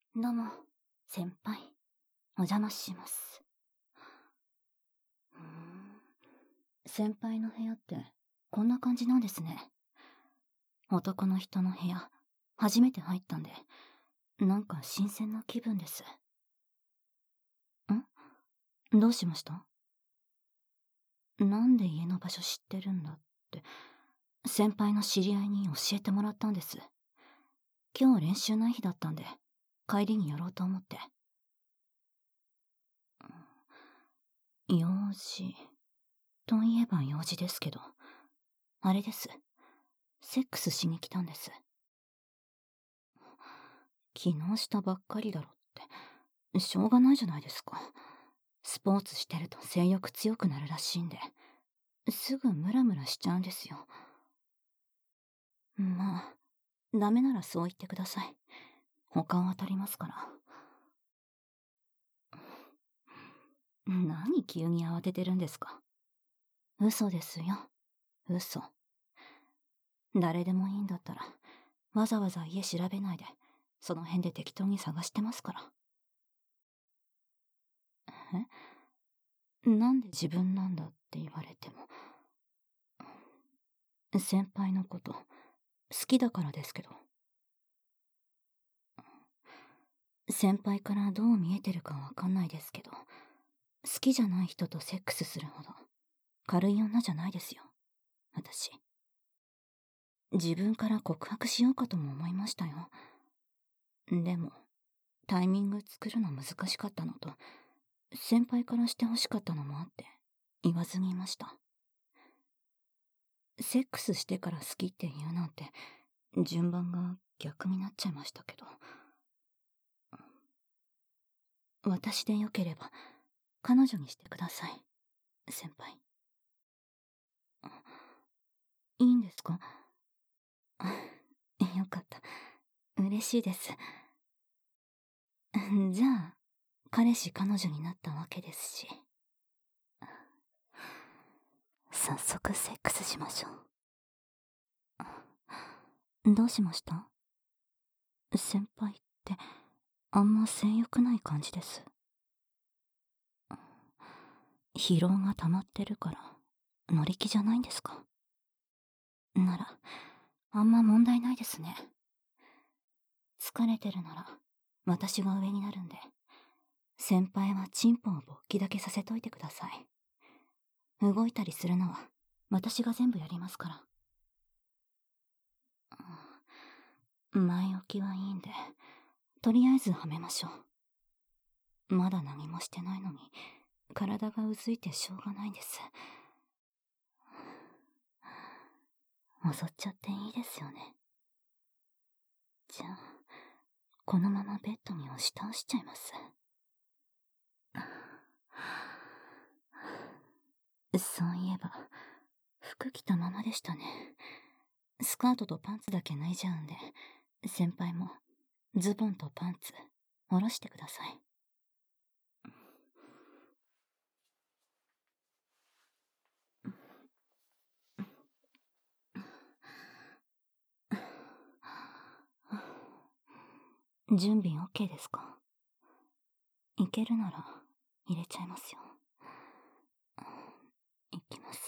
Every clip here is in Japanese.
どうも、先輩、お邪魔します。先輩の部屋って、こんな感じなんですね。男の人の部屋、初めて入ったんで、なんか新鮮な気分です。どうしました？なんで家の場所知ってるんだって、先輩の知り合いに教えてもらったんです。今日練習ない日だったんで、帰りにやろうと思って。用事、といえば用事ですけど、あれです。セックスしに来たんです。昨日したばっかりだろって、しょうがないじゃないですか。スポーツしてると性欲強くなるらしいんで、すぐムラムラしちゃうんですよ。まあ、ダメならそう言ってください。他は当たりますから。何急に慌ててるんですか？嘘ですよ。嘘。誰でもいいんだったら、わざわざ家調べないで、その辺で適当に探してますから。なんで自分なんだって言われても。先輩のこと、好きだからですけど。先輩からどう見えてるかわかんないですけど、好きじゃない人とセックスするほど、軽い女じゃないですよ、私。自分から告白しようかとも思いましたよ。でも、タイミング作るの難しかったのと、先輩からして欲しかったのもあって、言わずにいました。セックスしてから好きって言うなんて、順番が逆になっちゃいましたけど。私でよければ、彼女にしてください、先輩。いいんですか？よかった。嬉しいです。じゃあ、彼氏彼女になったわけですし。早速セックスしましょう。どうしました？先輩ってあんま性欲ない感じです。疲労が溜まってるから乗り気じゃないんですか？なら、あんま問題ないですね。疲れてるなら私が上になるんで、先輩はチンポを勃起だけさせといてください。動いたりするのは私が全部やりますから。前置きはいいんで、とりあえずはめましょう。まだ何もしてないのに、体がうずいてしょうがないんです。襲っちゃっていいですよね。じゃあ、このままベッドに押し倒しちゃいます。そういえば、服着たままでしたね。スカートとパンツだけ脱いじゃうんで、先輩もズボンとパンツ下ろしてください。準備 OK ですか？いけるなら入れちゃいますよ。いきます。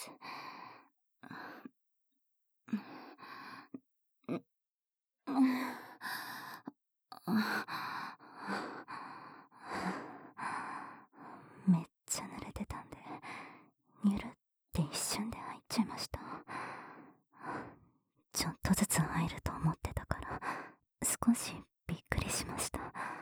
めっちゃ濡れてたんで、ニュルって一瞬で入っちゃいました。ちょっとずつ入ると思ってたから、少しびっくりしました。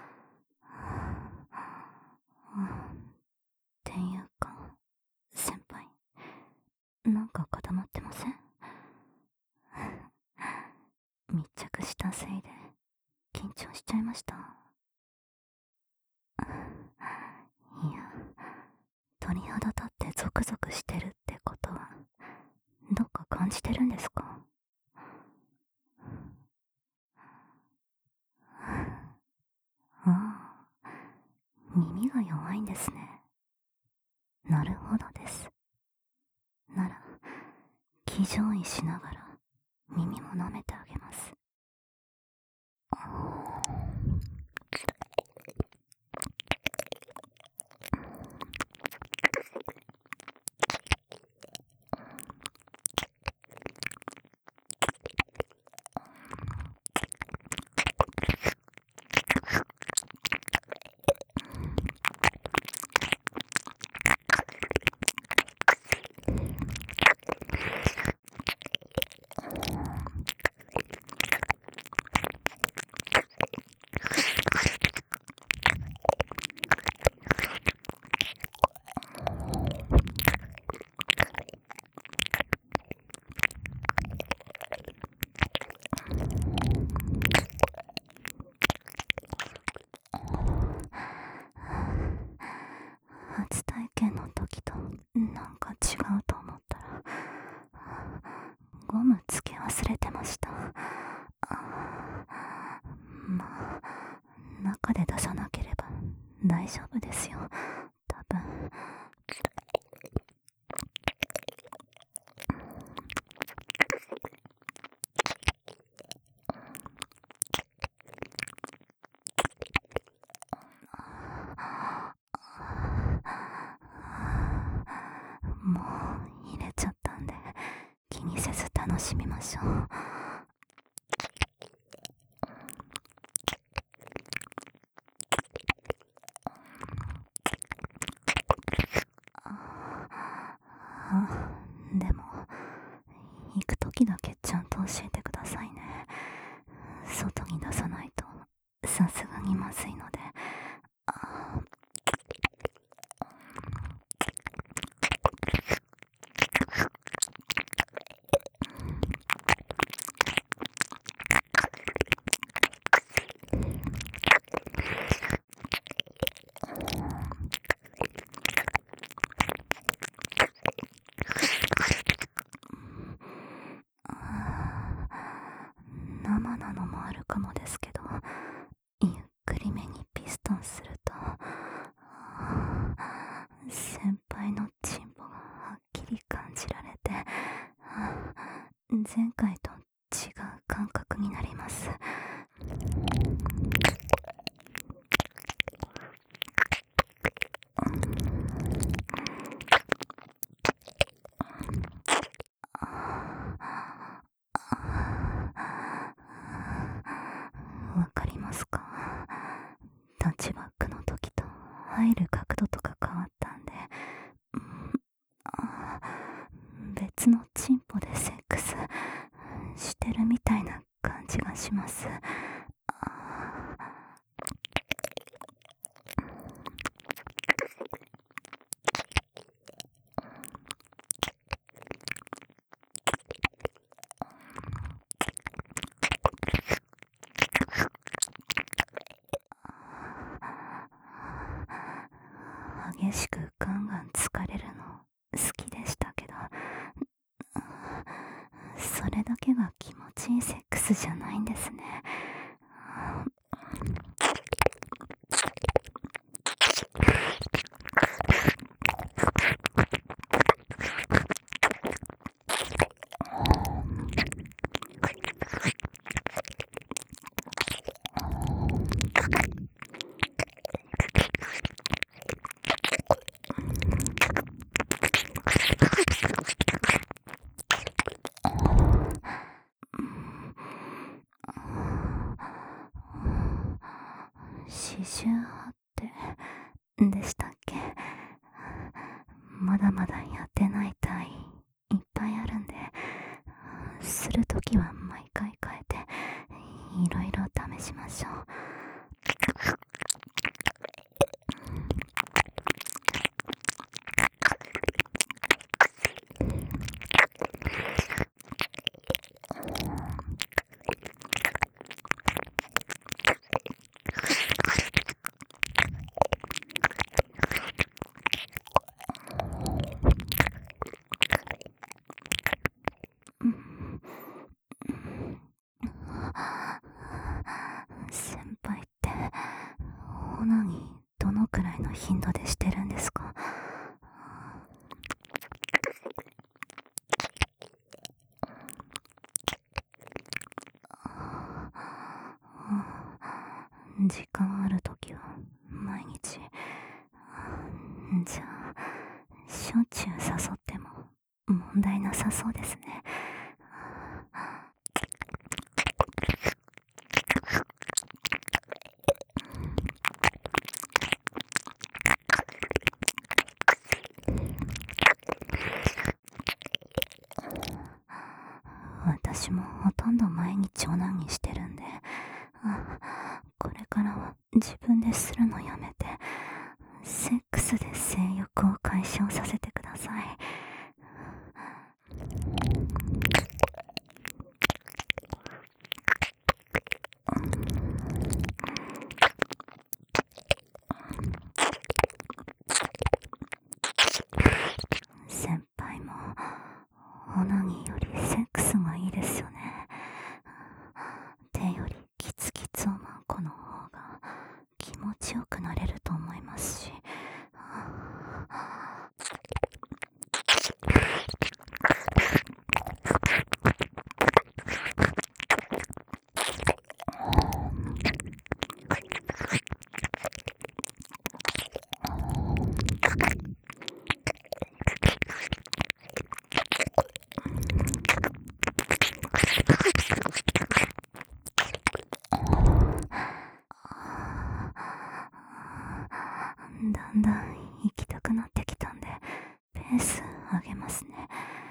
っていうか、先輩、なんか固まってません？密着したせいで緊張しちゃいました。いや、鳥肌立ってゾクゾクしてるってことは、どっか感じてるんですか？ああ、耳が弱いんですね。なるほどです。なら、気乗位しながら耳も舐めてあげます。 まあ、中で出さなければ大丈夫ですよ、多分。もう入れちゃったんで気にせず楽しみましょう。でも行く時だけちゃんと教えてくださいね。外に出さないとさすがにまずいので。生なのもあるかもですけど、ゆっくりめにピストンすると先輩のチンポがはっきり感じられて、前回と違う感覚になります。わかりますか？タッチバックの時と入る角度とか変わったんで、別のチンポでセックスしてるみたいな感じがします。激しくガンガン疲れるの好きでしたけど、それだけが気持ちいいセックスじゃないんですね。四十八手でしたっけ？まだまだやってない体いっぱいあるんで、するときは毎回変えていろいろ試しましょう。先輩ってオナニーどのくらいの頻度でしてるんですか？時間あるときは毎日。じゃあしょっちゅう誘っても問題なさそうですね。私もほとんど毎日オナニーしてるんで、これからは自分でするのやめてセックスで性欲を解消させてください。先輩もオナニーよりセックスがいいですよね。手よりキツキツを舞うだんだん行きたくなってきたんで、ペース上げますね。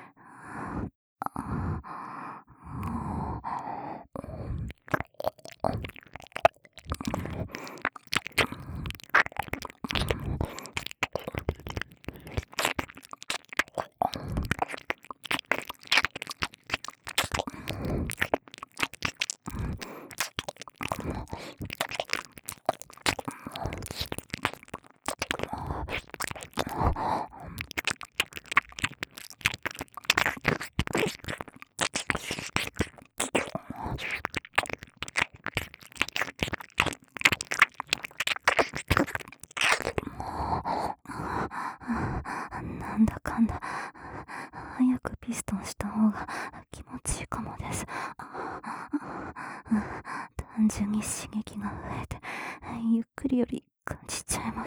なんだかんだ早くピストンした方が気持ちいいかもです。単純に刺激が増えてゆっくりより感じちゃいます。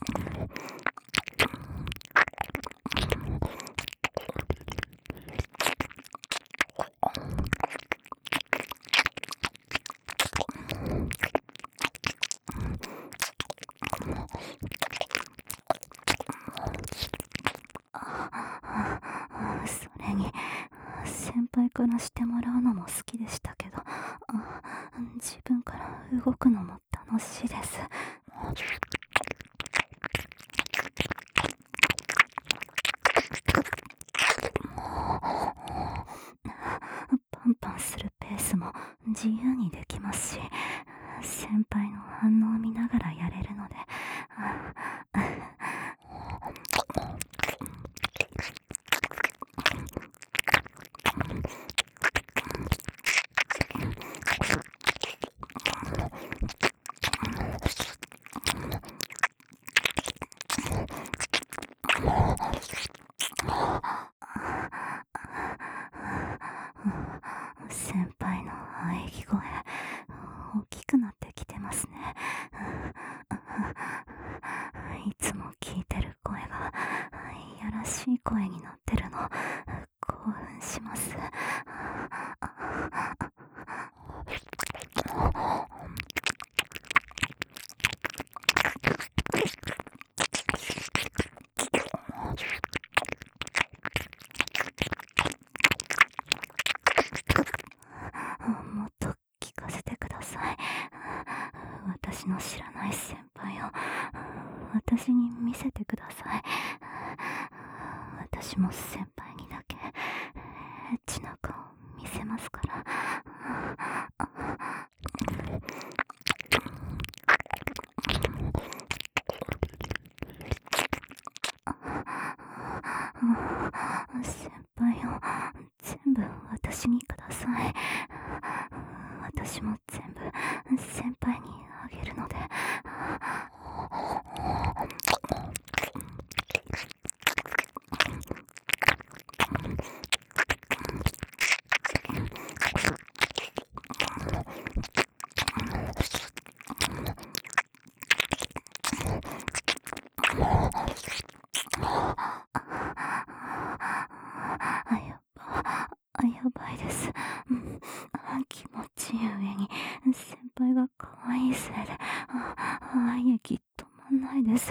それに先輩からしてもらうのも好きでしたけど、自分から動くのも楽しいです。パンパンするペースも自由にできますし、先輩の反応を見ながらやれるので、先輩の喘ぎ声大きくなってきてますね。いつも聞いてる声がいやらしい声になってるの興奮します。もっと聞かせてください。私の知らない先輩を私に見せてください。私も先輩にだけエッチな顔見せますから。先輩を全部私にください。私も全部先輩にあげるので。やばいです。気持ちいい上に先輩が可愛いせいで愛液止まんないです。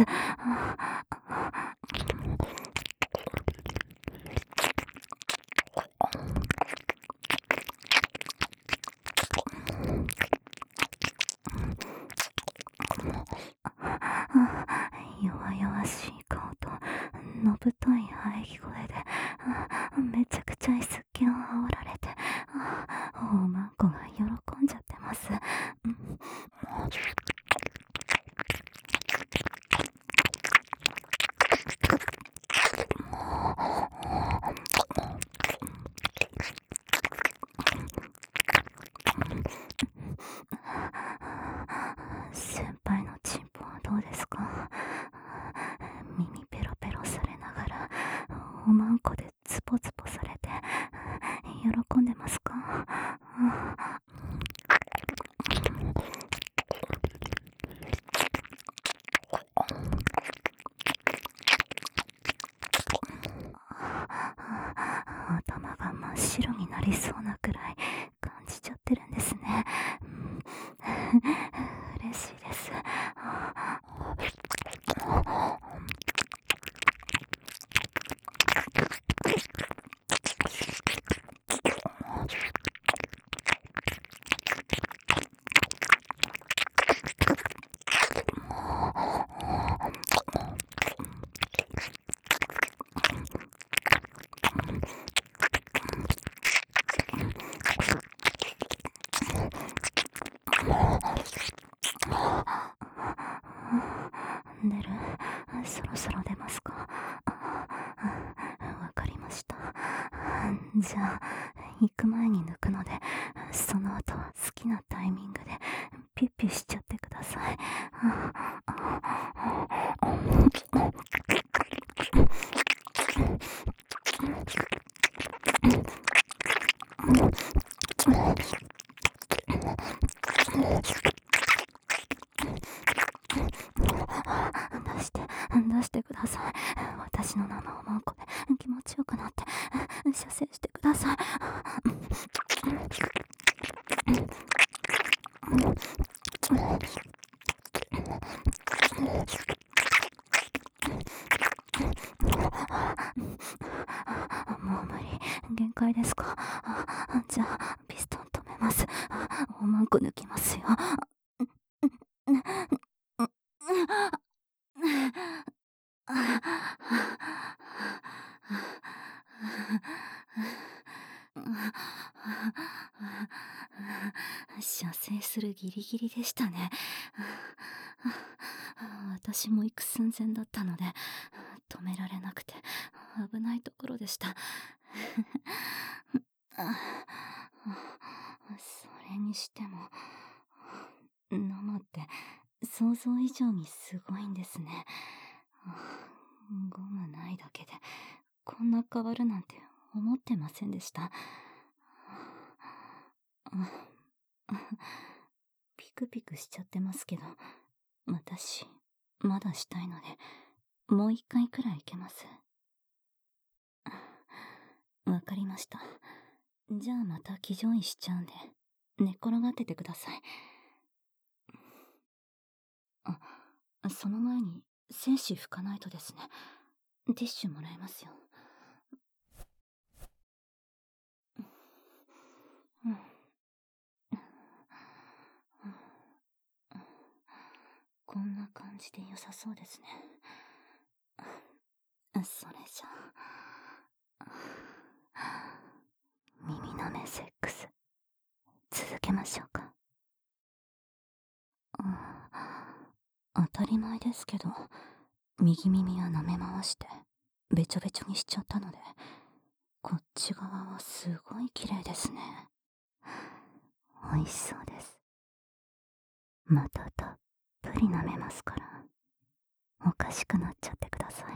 弱々しい顔とのぶとい喘ぎ声でめちゃくちゃ S 気を煽られて大まんこが喜んじゃってます。先輩のチンポはどうですか？耳ペロペロされながらおまんこでツポツポされて喜んでますか？頭が真っ白になりそうなくらい感じちゃってるんですね。嬉しいです。 出る？そろそろ出ますか？わかりました。じゃあ、行く前に抜くので、その後は好きなタイミングでピュッピュしちゃってください。出してください。私の生おまんこで気持ちよくなって射精してください。もう無理。限界ですか？じゃあピストン止めます。おまんこ抜きますよ。射精するギリギリでしたね。私も行く寸前だったので止められなくて危ないところでした。それにしても生って想像以上にすごいんですね。ゴムないだけでこんな変わるなんて思ってませんでした。ピクピクしちゃってますけど、私まだしたいのでもう一回くらいいけます？わかりました。じゃあまた騎乗位しちゃうんで寝っ転がっててください。その前に精子拭かないとですね。ティッシュもらえますよ。こんな感じで良さそうですね。それじゃあ耳なめセックス続けましょうか。当たり前ですけど右耳は舐め回してべちょべちょにしちゃったのでこっち側はすごい綺麗ですね。美味しそうです。またたっぷり舐めますからおかしくなっちゃってください。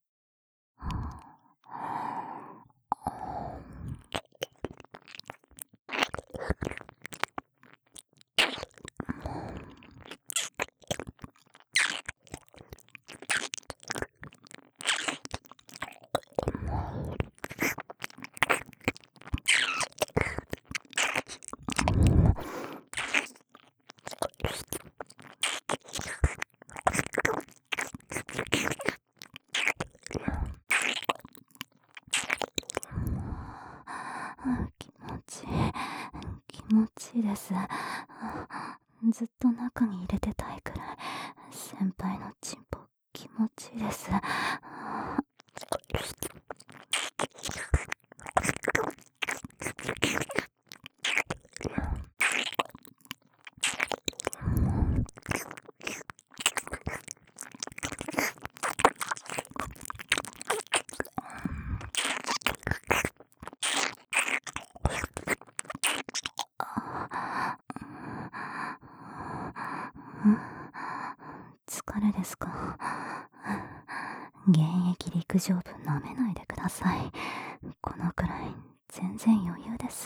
気持ちいいです。ずっと中に入れてたいくらい先輩のチンポ気持ちいいです。疲れですか？現役陸上部舐めないでください。このくらい全然余裕です。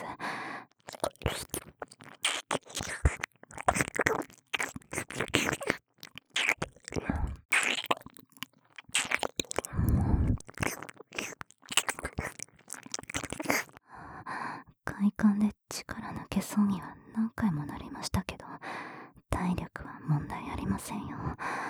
快感で力抜けそうには何回もなりましたけど体力は問題ありませんよ。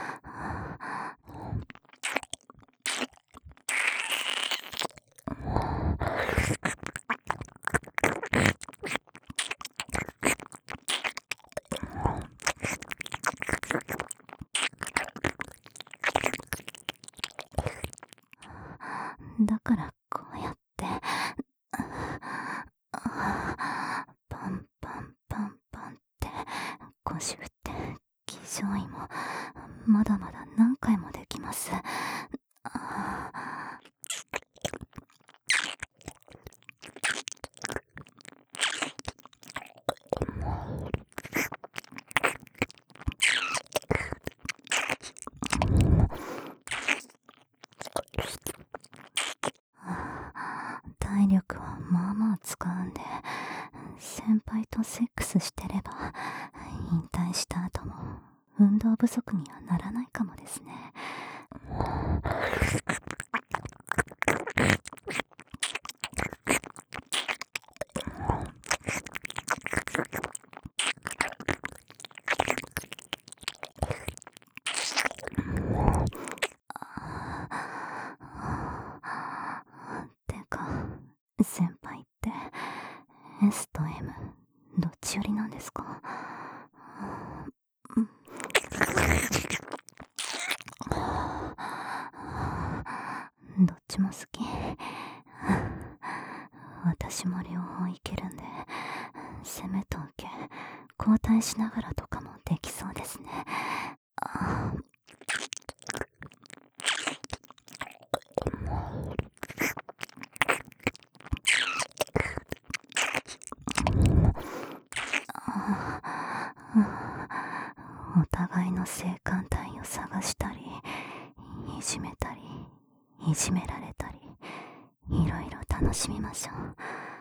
だからこうやってパンパンパンパンって腰振っ少尉もまだまだ何回もできます。体力はまあまあ使うんで、先輩とセックスしてれば引退した後も運動不足にはならないかもですね。てか、先輩って S と M どっち寄りなんですか？どっちも好き。私も両方いけるんで、攻めと受け交代しながらとかもできそうですね。お互いの性感帯を探したり、いじめたり、いじめられたり、いろいろ楽しみましょう。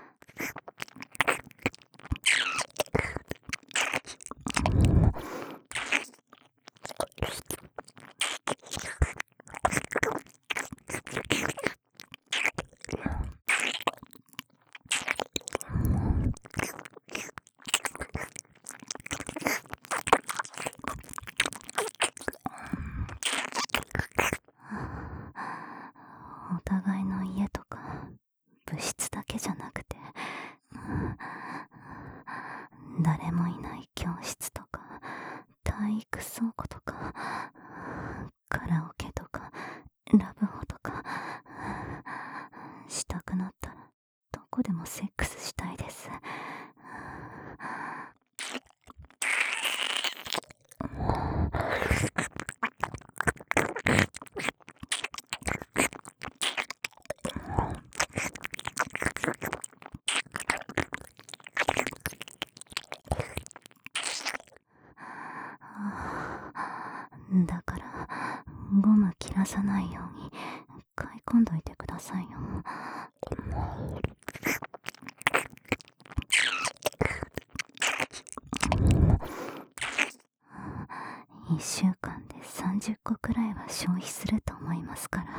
お互いの家とか部室だけじゃなくて、誰もいない教室とか体育倉庫とかカラオケとかラブホとか、したくなったらどこでもセックスしたいです。だからゴム切らさないように買い込んどいてくださいよ。1週間で30個くらいは消費すると思いますから。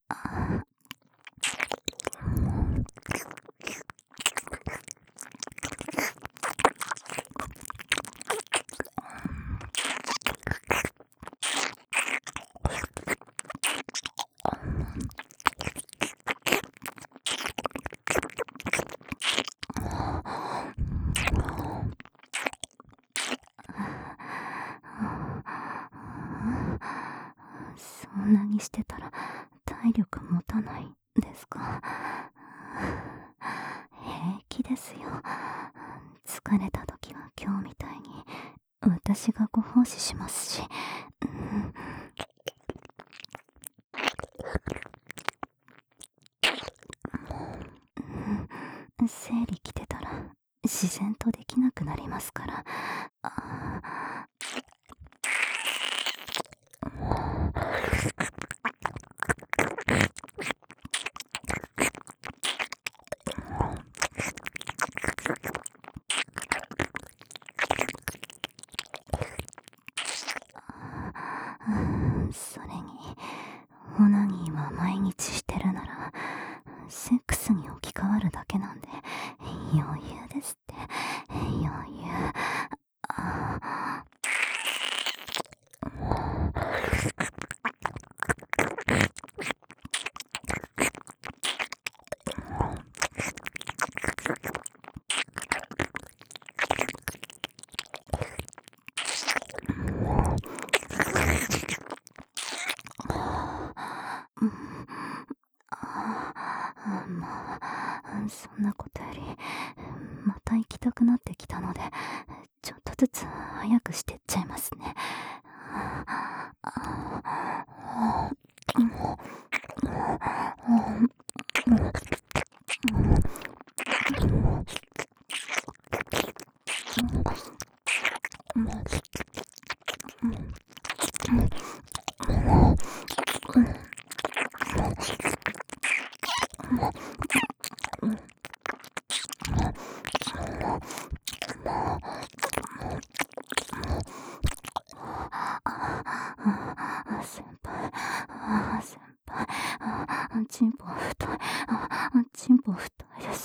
そんなにしてたら体力持たないですか？平気ですよ。疲れた時は今日みたいに私がご奉仕しますし。生理来てたら自然とできなくなりますから。それにオナニーは毎日してるならセックスに置き換わるだけなんで余裕ですって。余裕。そんなことよりまた行きたくなってきたので、ちょっとずつ早くしてっちゃいますね。 先輩、先輩、チンポ太い、チンポ太いです。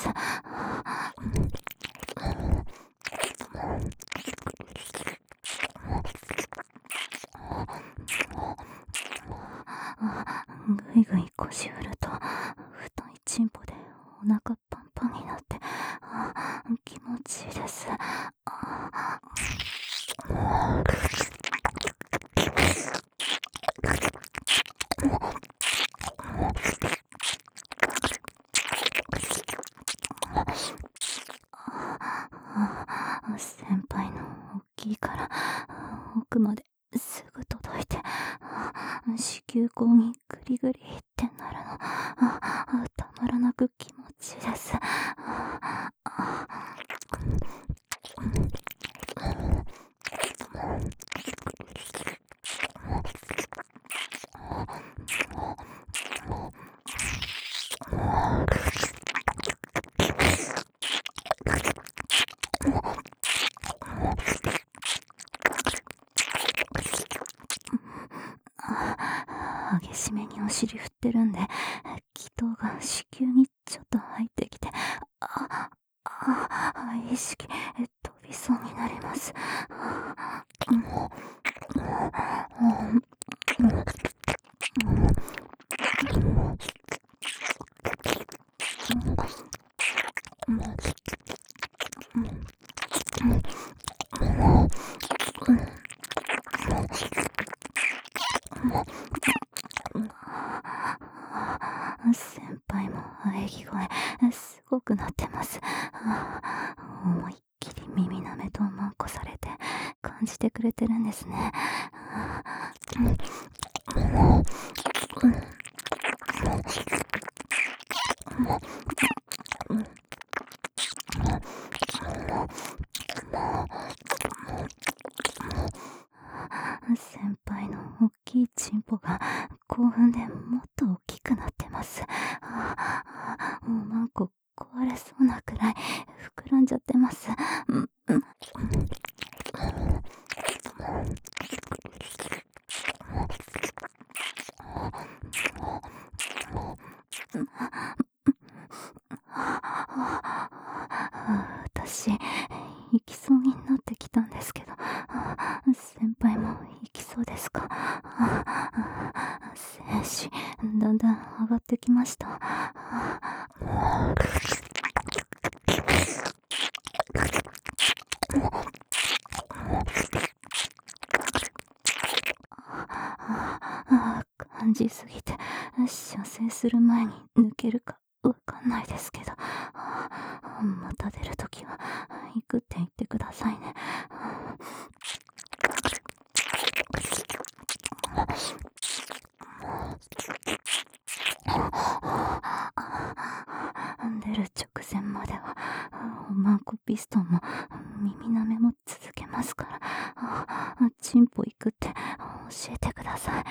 ぐいぐい腰振ると、太いチンポでお腹パンパンになって、気持ちいいです。先輩の大きいから奥まですぐ届いて、子宮口にグリグリってなるの、たまらなく気持ちいいです。激しめにお尻振ってるんで、気筒が子宮にちょっと入ってきて、意識飛びそうになります。先輩も喘ぎ声すごくなってます。思いっきり耳なめとマンコされて感じてくれてるんですね。先輩の大きいチンポが興奮でもっと大きくなってます。もうマンコ壊れそうなくらい膨らんじゃってます。私、行きそうになってきたんですけど、先輩も行きそうですか？精子、だんだん上がってきました。感じすぎて、射精する前に抜けるかわかんないですけど、また出るときは行くって言ってくださいね。出る直前まではおまんこピストンも耳なめも続けますから、チンポ行くって教えてください。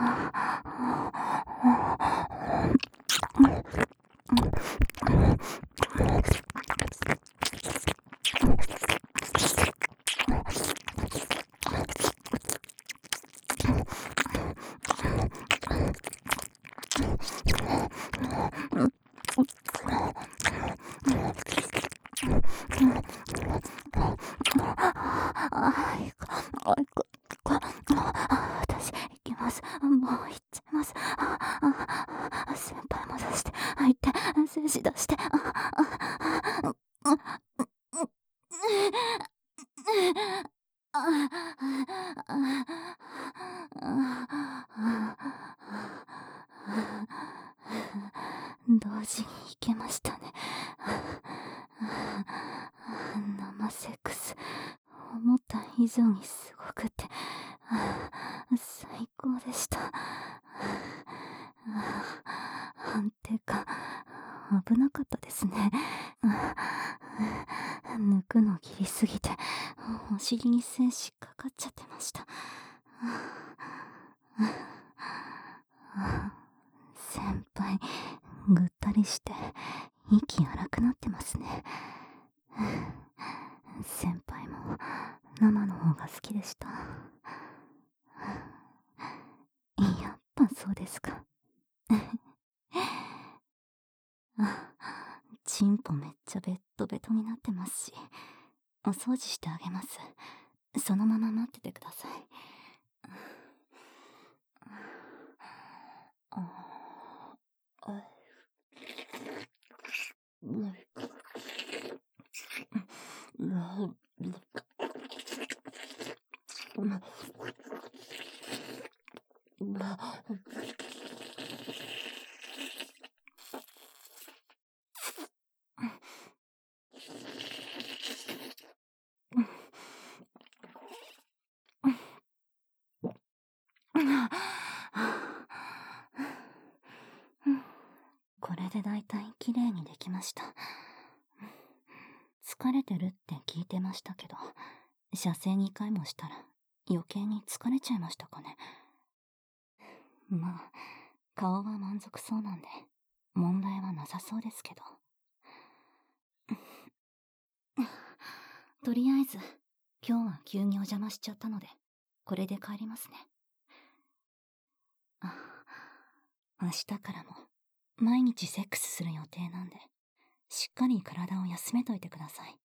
私、行きます。もう行っちゃいます。先輩も出して、入って、精子出して、同時に行けましたね。生セックス、思った以上にすごくて、最高でした。安定感、危なかったですね。抜くの切りすぎて、お尻に精子かかっちゃってました。先輩、ぐったりして息荒くなってますね。先輩も生の方が好きでした。やっぱそうですか。チンポめっちゃベッドベトになってますし、お掃除してあげます。そのまま待っててください。これでだいたいきれいにできました。疲れてるって聞いてましたけど、射精2回もしたら余計に疲れちゃいましたかね。まあ、顔は満足そうなんで、問題はなさそうですけど。とりあえず、今日は急にお邪魔しちゃったので、これで帰りますね。明日からも、毎日セックスする予定なんで、しっかり体を休めといてください。